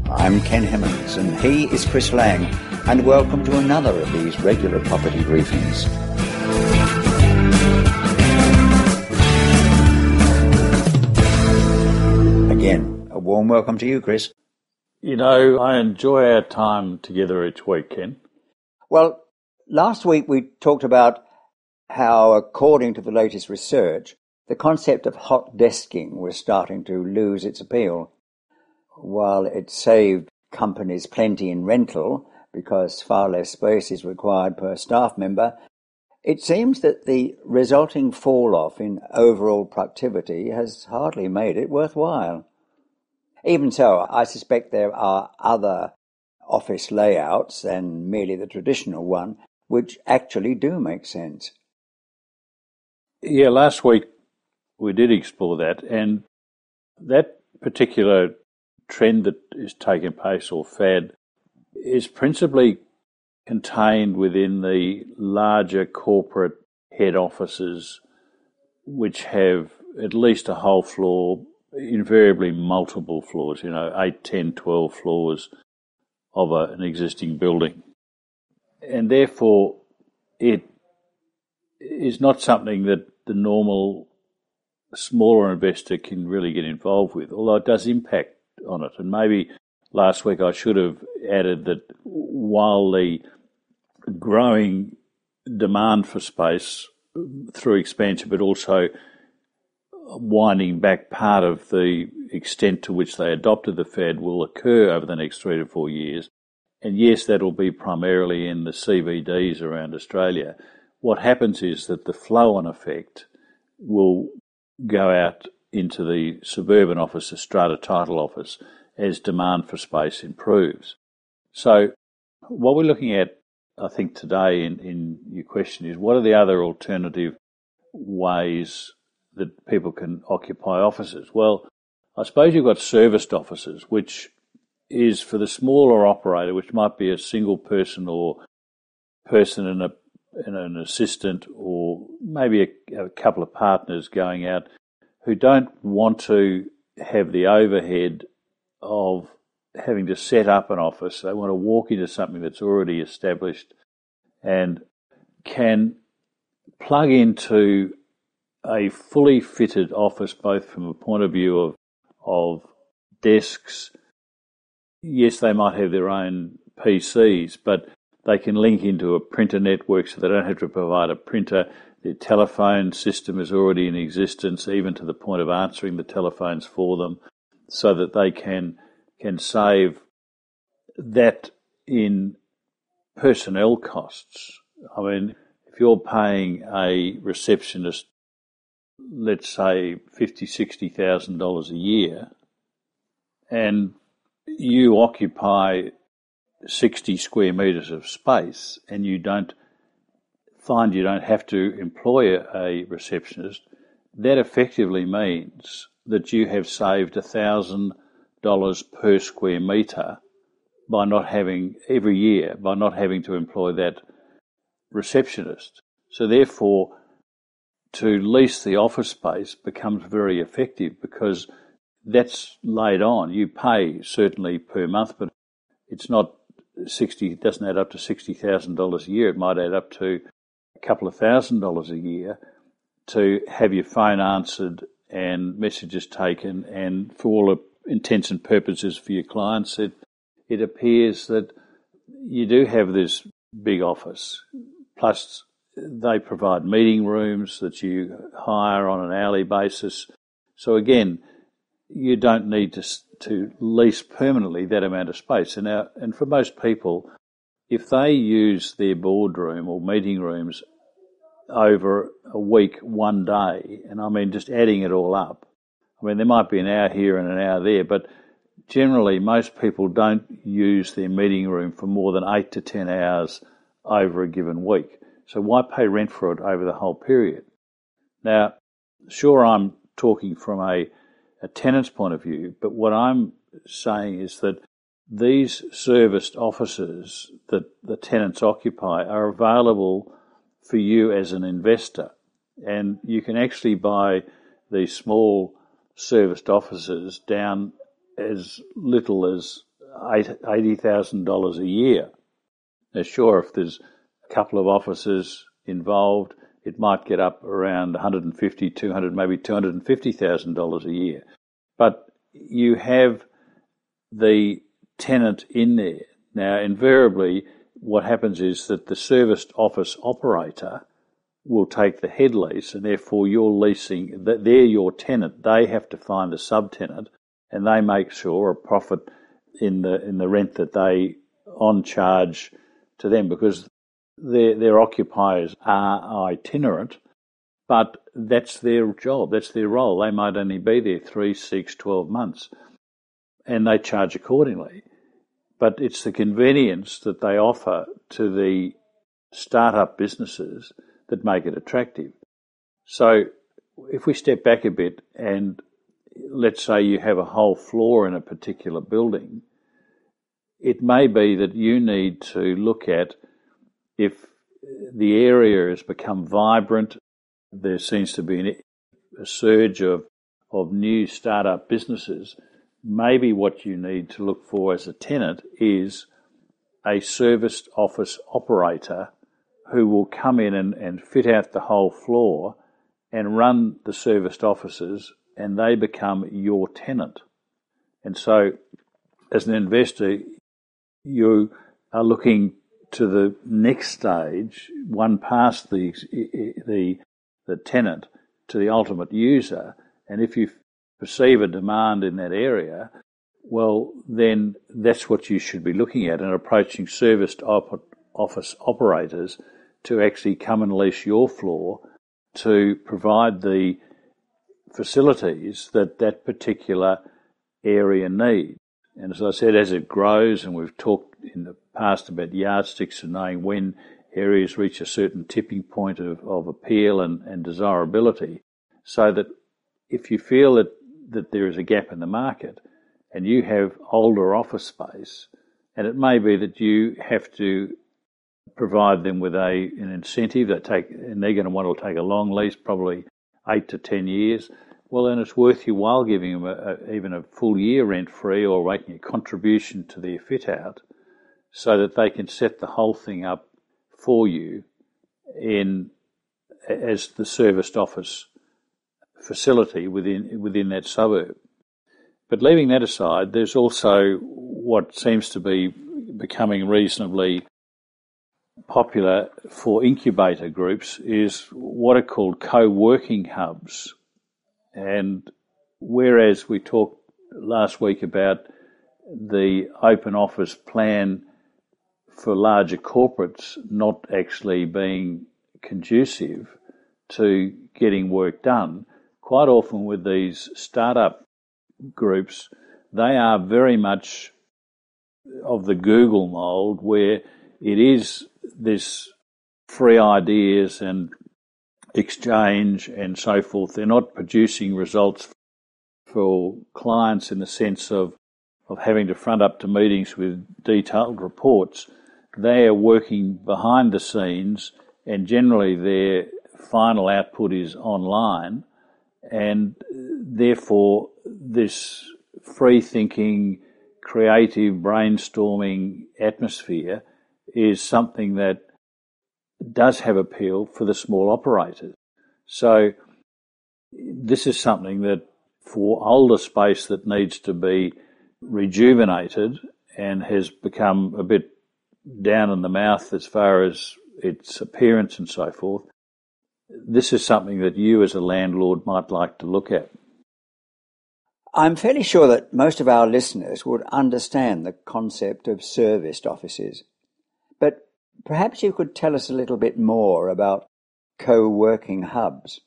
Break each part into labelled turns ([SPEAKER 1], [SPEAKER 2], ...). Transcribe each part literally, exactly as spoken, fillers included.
[SPEAKER 1] I'm Ken Hemmings and he is Chris Lang, and welcome to another of these regular property briefings. Again, a warm welcome to you, Chris.
[SPEAKER 2] You know, I enjoy our time together each week, Ken.
[SPEAKER 1] Well, last week we talked about how, according to the latest research, the concept of hot desking was starting to lose its appeal. While it saved companies plenty in rental because far less space is required per staff member, it seems that the resulting fall-off in overall productivity has hardly made it worthwhile. Even so, I suspect there are other office layouts than merely the traditional one which actually do make sense.
[SPEAKER 2] Yeah, last week we did explore that, and that particular trend that is taking place, or fad, is principally contained within the larger corporate head offices, which have at least a whole floor, invariably multiple floors, you know, eight, ten, twelve floors of a, an existing building. And therefore, it is not something that the normal smaller investor can really get involved with, although it does impact on it. And maybe last week I should have added that while the growing demand for space through expansion, but also winding back part of the extent to which they adopted the fad will occur over the next three to four years. And yes, that will be primarily in the C B Ds around Australia. What happens is that the flow-on effect will go out into the suburban office, the strata title office, as demand for space improves. So what we're looking at, I think, today in, in your question is, what are the other alternative ways that people can occupy offices? Well, I suppose you've got serviced offices, which is for the smaller operator, which might be a single person or person and, a, and an assistant, or maybe a, a couple of partners going out who don't want to have the overhead of having to set up an office. They want to walk into something that's already established and can plug into a fully fitted office, both from a point of view of, of desks. Yes, they might have their own P Cs, but they can link into a printer network so they don't have to provide a printer. The telephone system is already in existence, even to the point of answering the telephones for them, so that they can can save that in personnel costs. I mean, if you're paying a receptionist, let's say fifty thousand dollars, sixty thousand dollars a year, and you occupy sixty square metres of space, and you don't find you don't have to employ a receptionist, that effectively means that you have saved one thousand dollars per square metre by not having, every year, by not having to employ that receptionist. So therefore, to lease the office space becomes very effective because that's laid on. You pay certainly per month, but it's not sixty. It doesn't add up to sixty thousand dollars a year. It might add up to a couple of thousand dollars a year to have your phone answered and messages taken, and for all intents and purposes for your clients, it it appears that you do have this big office. Plus, they provide meeting rooms that you hire on an hourly basis. So again, you don't need to to lease permanently that amount of space. And now, and for most people, if they use their boardroom or meeting rooms over a week, one day, and I mean just adding it all up, I mean there might be an hour here and an hour there, but generally most people don't use their meeting room for more than eight to ten hours over a given week. So why pay rent for it over the whole period? Now, sure, I'm talking from a, a tenant's point of view, but what I'm saying is that these serviced offices that the tenants occupy are available for you as an investor. And you can actually buy these small serviced offices down as little as eighty thousand dollars a year. Now, sure, if there's a couple of offices involved, it might get up around one hundred fifty thousand dollars, two hundred thousand dollars, maybe two hundred fifty thousand dollars a year. But you have the tenant in there. Now, invariably, what happens is that the serviced office operator will take the head lease, and therefore you're leasing, they're your tenant. They have to find a subtenant, and they make sure a profit in the in the rent that they on charge to them, because their their occupiers are itinerant, but that's their job, that's their role. They might only be there three, six, twelve months, and they charge accordingly. But it's the convenience that they offer to the start-up businesses that make it attractive. So if we step back a bit and let's say you have a whole floor in a particular building, it may be that you need to look at if the area has become vibrant, there seems to be a surge of, of new start-up businesses. Maybe what you need to look for as a tenant is a serviced office operator who will come in and, and fit out the whole floor and run the serviced offices, and they become your tenant. And so, as an investor, you are looking to the next stage, one past the the the tenant, to the ultimate user. And if you perceive a demand in that area, well, then that's what you should be looking at and approaching serviced op- office operators to actually come and lease your floor to provide the facilities that that particular area needs. And as I said, as it grows, and we've talked in the past about yardsticks and knowing when areas reach a certain tipping point of, of appeal and, and desirability, so that if you feel that, that there is a gap in the market and you have older office space, and it may be that you have to provide them with a an incentive that take, and they're going to want to take a long lease, probably eight to ten years, well, then it's worth your while giving them a, a, even a full year rent-free or making a contribution to their fit-out so that they can set the whole thing up for you in as the serviced office facility within within that suburb. But leaving that aside, there's also what seems to be becoming reasonably popular for incubator groups is what are called co-working hubs. And whereas we talked last week about the open office plan for larger corporates not actually being conducive to getting work done, quite often with these startup groups, they are very much of the Google mold, where it is this free ideas and exchange and so forth. They're not producing results for clients in the sense of, of having to front up to meetings with detailed reports. They are working behind the scenes, and generally their final output is online, and therefore this free-thinking, creative, brainstorming atmosphere is something that does have appeal for the small operators. So this is something that for older space that needs to be rejuvenated and has become a bit down in the mouth as far as its appearance and so forth, this is something that you as a landlord might like to look at.
[SPEAKER 1] I'm fairly sure that most of our listeners would understand the concept of serviced offices, but perhaps you could tell us a little bit more about co-working hubs.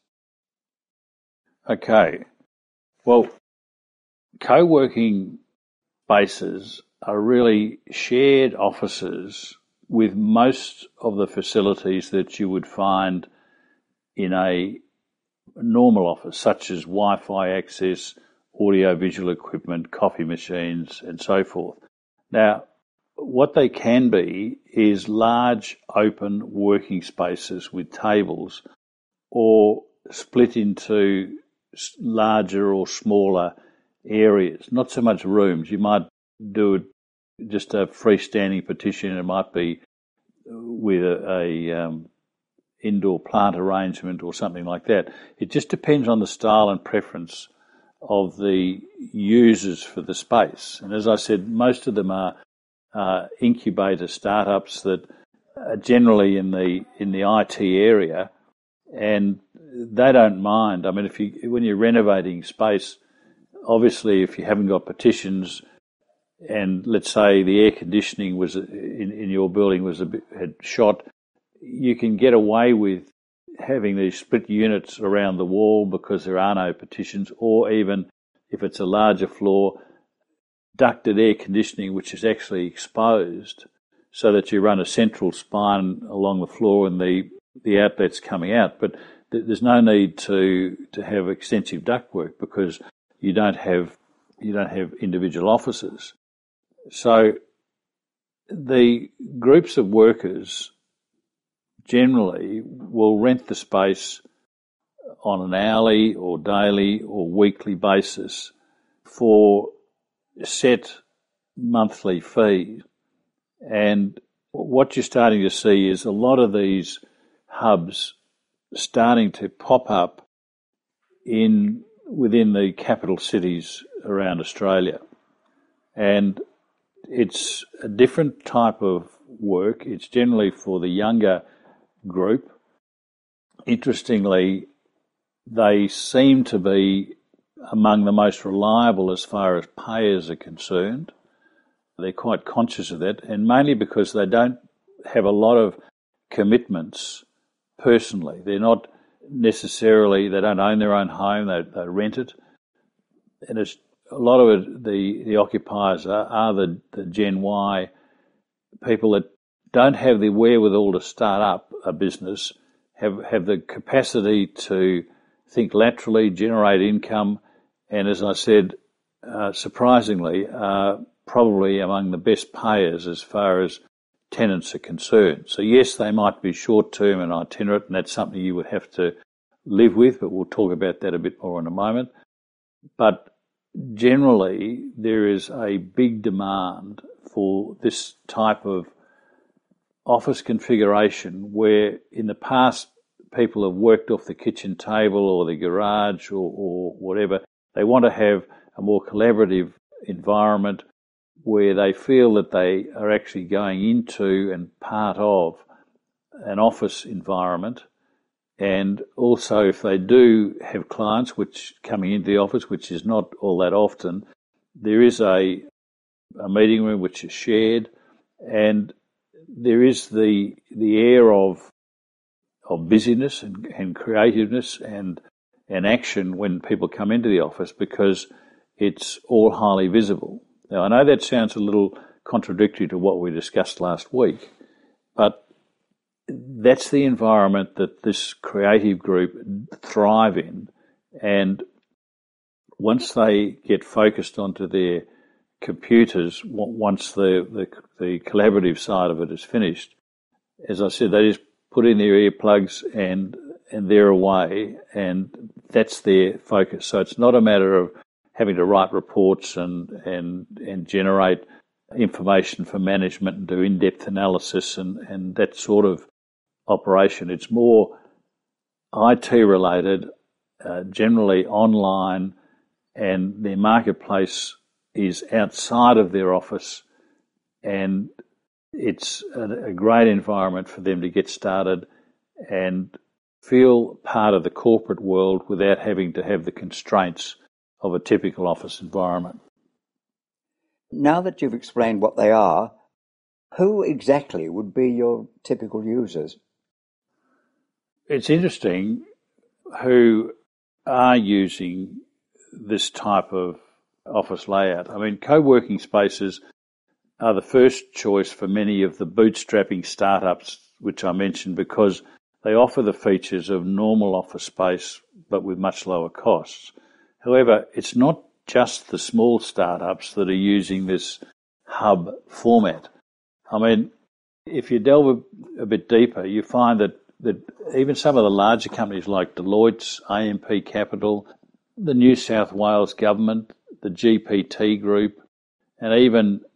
[SPEAKER 2] Okay. Well, co-working spaces are really shared offices with most of the facilities that you would find in a normal office, such as Wi-Fi access, audio-visual equipment, coffee machines, and so forth. Now, what they can be is large open working spaces with tables, or split into larger or smaller areas, not so much rooms. You might do it just a freestanding partition. It might be with a, a um, indoor plant arrangement or something like that. It just depends on the style and preference of the users for the space. And as I said, most of them are uh, incubator startups that are generally in the in the I T area, and they don't mind. I mean, if you when you're renovating space, obviously if you haven't got partitions, and let's say the air conditioning was in, in your building was a bit, had shot, you can get away with having these split units around the wall because there are no partitions, or even if it's a larger floor, ducted air conditioning which is actually exposed so that you run a central spine along the floor and the, the outlet's coming out. But th- there's no need to to have extensive ductwork because you don't have you don't have individual offices. So the groups of workers generally will rent the space on an hourly or daily or weekly basis for set monthly fee. And what you're starting to see is a lot of these hubs starting to pop up in within the capital cities around Australia. And it's a different type of work. It's generally for the younger group. Interestingly, they seem to be among the most reliable as far as payers are concerned. They're quite conscious of that, and mainly because they don't have a lot of commitments personally. They're not necessarily, they don't own their own home, they, they rent it. And it's, a lot of it, the, the occupiers are, are the, the Gen Y people that don't have the wherewithal to start up a business, have, have the capacity to think laterally, generate income, and as I said, uh, surprisingly, uh, probably among the best payers as far as tenants are concerned. So yes, they might be short-term and itinerant, and that's something you would have to live with, but we'll talk about that a bit more in a moment. But generally, there is a big demand for this type of office configuration where in the past people have worked off the kitchen table or the garage or, or whatever. They want to have a more collaborative environment where they feel that they are actually going into and part of an office environment. And also if they do have clients which coming into the office, which is not all that often, there is a, a meeting room which is shared, and there is the the air of of busyness and, and creativeness and and action when people come into the office because it's all highly visible. Now, I know that sounds a little contradictory to what we discussed last week, but that's the environment that this creative group thrive in. And once they get focused onto their computers, once the, the, the collaborative side of it is finished, as I said, they just put in their earplugs and and they're away, and that's their focus. So it's not a matter of having to write reports and and and generate information for management and do in-depth analysis and, and that sort of operation. It's more I T related, uh, generally online, and their marketplace is outside of their office, and it's a, a great environment for them to get started and feel part of the corporate world without having to have the constraints of a typical office environment.
[SPEAKER 1] Now that you've explained what they are, who exactly would be your typical users?
[SPEAKER 2] It's interesting who are using this type of office layout. I mean, co-working spaces are the first choice for many of the bootstrapping startups, which I mentioned, because they offer the features of normal office space, but with much lower costs. However, it's not just the small startups that are using this hub format. I mean, if you delve a, a bit deeper, you find that, that even some of the larger companies like Deloitte, A M P Capital, the New South Wales government, the G P T Group, and even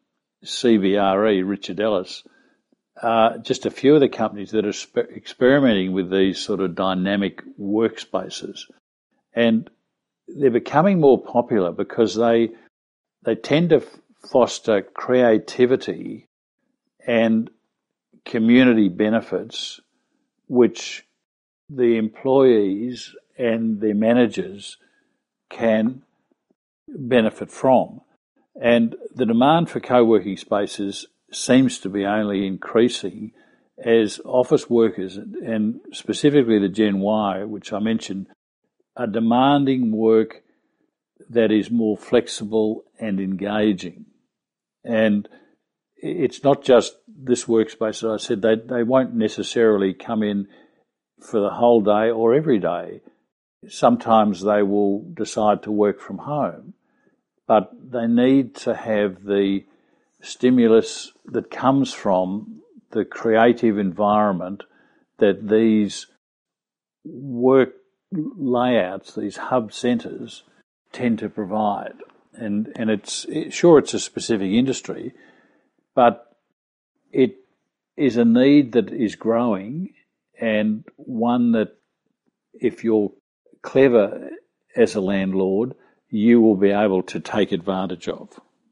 [SPEAKER 2] C B R E, Richard Ellis, are just a few of the companies that are spe- experimenting with these sort of dynamic workspaces. And they're becoming more popular because they they tend to foster creativity and community benefits, which the employees and their managers can benefit from. And the demand for co-working spaces seems to be only increasing as office workers, and specifically the Gen Y, which I mentioned, are demanding work that is more flexible and engaging. And it's not just this workspace, as I said, they, they won't necessarily come in for the whole day or every day. Sometimes they will decide to work from home, but they need to have the stimulus that comes from the creative environment that these work layouts, these hub centres, tend to provide. And and it's it, sure it's a specific industry, but it is a need that is growing, and one that if you're clever as a landlord, you will be able to take advantage of.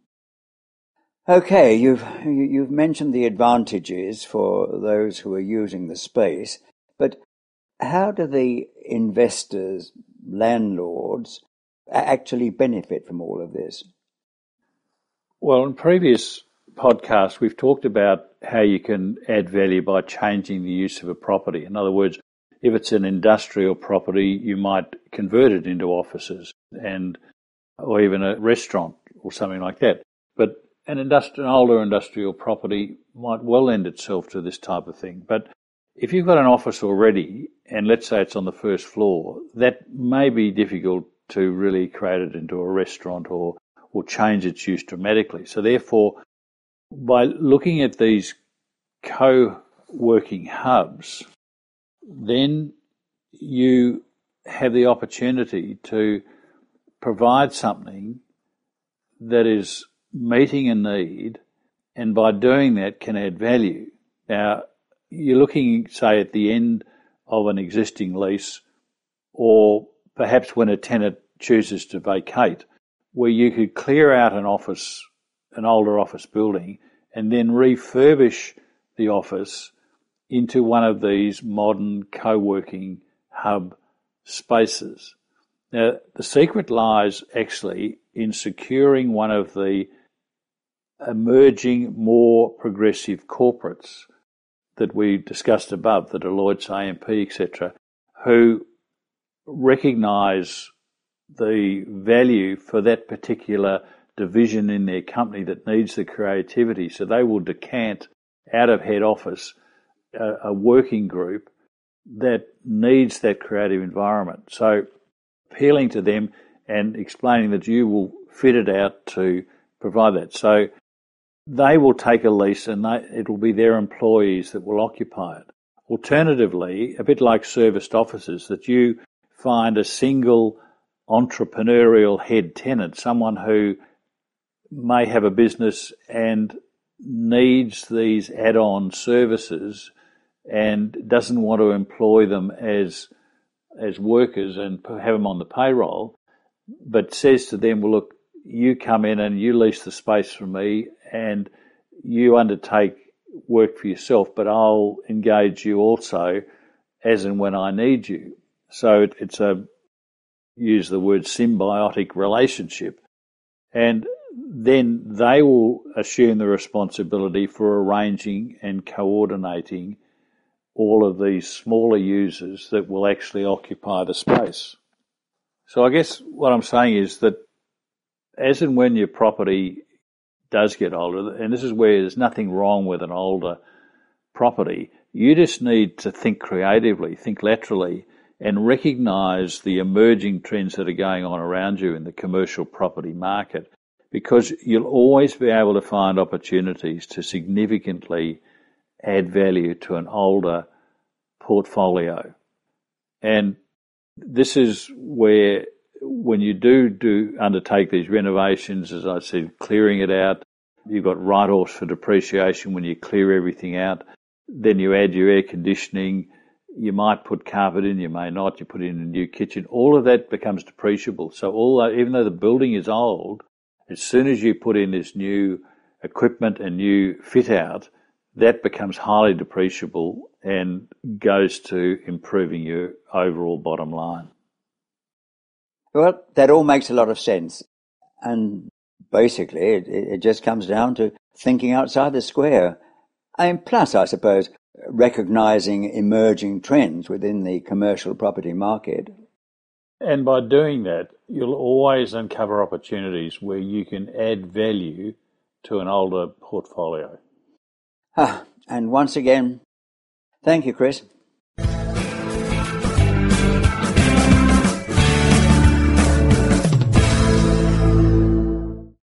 [SPEAKER 1] Okay, you've you've mentioned the advantages for those who are using the space, but how do the investors, landlords, actually benefit from all of this?
[SPEAKER 2] Well, in previous podcasts, we've talked about how you can add value by changing the use of a property. In other words, if it's an industrial property, you might convert it into offices and or even a restaurant or something like that. But an, industri- an older industrial property might well lend itself to this type of thing. But if you've got an office already, and let's say it's on the first floor, that may be difficult to really create it into a restaurant or, or change its use dramatically. So therefore, by looking at these co-working hubs, then you have the opportunity to provide something that is meeting a need, and by doing that can add value. Now, you're looking, say, at the end of an existing lease, or perhaps when a tenant chooses to vacate, where you could clear out an office, an older office building, and then refurbish the office into one of these modern co-working hub spaces. Now, the secret lies actually in securing one of the emerging, more progressive corporates that we discussed above, the Deloitte's, A M P, et cetera, who recognise the value for that particular division in their company that needs the creativity. So they will decant out of head office a, a working group that needs that creative environment. So appealing to them and explaining that you will fit it out to provide that. So they will take a lease and they, it will be their employees that will occupy it. Alternatively, a bit like serviced offices, that you find a single entrepreneurial head tenant, someone who may have a business and needs these add-on services and doesn't want to employ them as as workers and have them on the payroll, but says to them, well, look, you come in and you lease the space from me and you undertake work for yourself, but I'll engage you also as and when I need you. So it, it's a, use the word symbiotic relationship. And then they will assume the responsibility for arranging and coordinating all of these smaller users that will actually occupy the space. So I guess what I'm saying is that as and when your property does get older, and this is where there's nothing wrong with an older property, you just need to think creatively, think laterally, and recognise the emerging trends that are going on around you in the commercial property market, because you'll always be able to find opportunities to significantly add value to an older portfolio. And this is where, when you do do undertake these renovations, as I said, clearing it out, You've got write-offs for depreciation when you clear everything out. Then you add your air conditioning. You might put carpet in, you may not. You put in a new kitchen. All of that becomes depreciable. So although, even though the building is old, as soon as you put in this new equipment and new fit-out, that becomes highly depreciable and goes to improving your overall bottom line.
[SPEAKER 1] Well, that all makes a lot of sense. And basically, it, it just comes down to thinking outside the square. And plus, I suppose, recognising emerging trends within the commercial property market.
[SPEAKER 2] And by doing that, you'll always uncover opportunities where you can add value to an older portfolio.
[SPEAKER 1] Ah, and once again, thank you, Chris.